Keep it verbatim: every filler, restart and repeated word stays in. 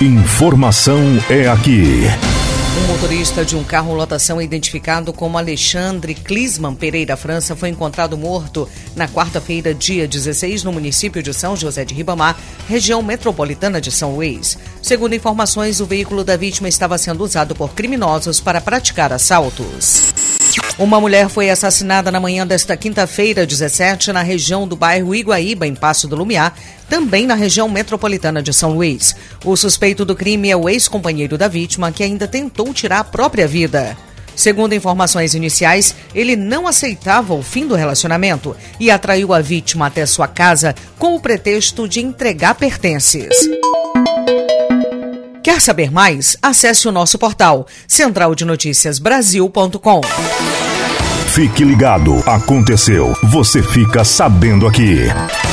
Informação é aqui. O motorista de um carro lotação identificado como Alexandre Clisman Pereira França foi encontrado morto na quarta-feira, dia dezesseis, no município de São José de Ribamar, região metropolitana de São Luís. Segundo informações, o veículo da vítima estava sendo usado por criminosos para praticar assaltos. Uma mulher foi assassinada na manhã desta quinta-feira, dezessete, na região do bairro Iguaíba, em Passo do Lumiar, também na região metropolitana de São Luís. O suspeito do crime é o ex-companheiro da vítima, que ainda tentou tirar a própria vida. Segundo informações iniciais, ele não aceitava o fim do relacionamento e atraiu a vítima até sua casa com o pretexto de entregar pertences. Quer saber mais? Acesse o nosso portal central de notícias brasil ponto com. Fique ligado, aconteceu, você fica sabendo aqui.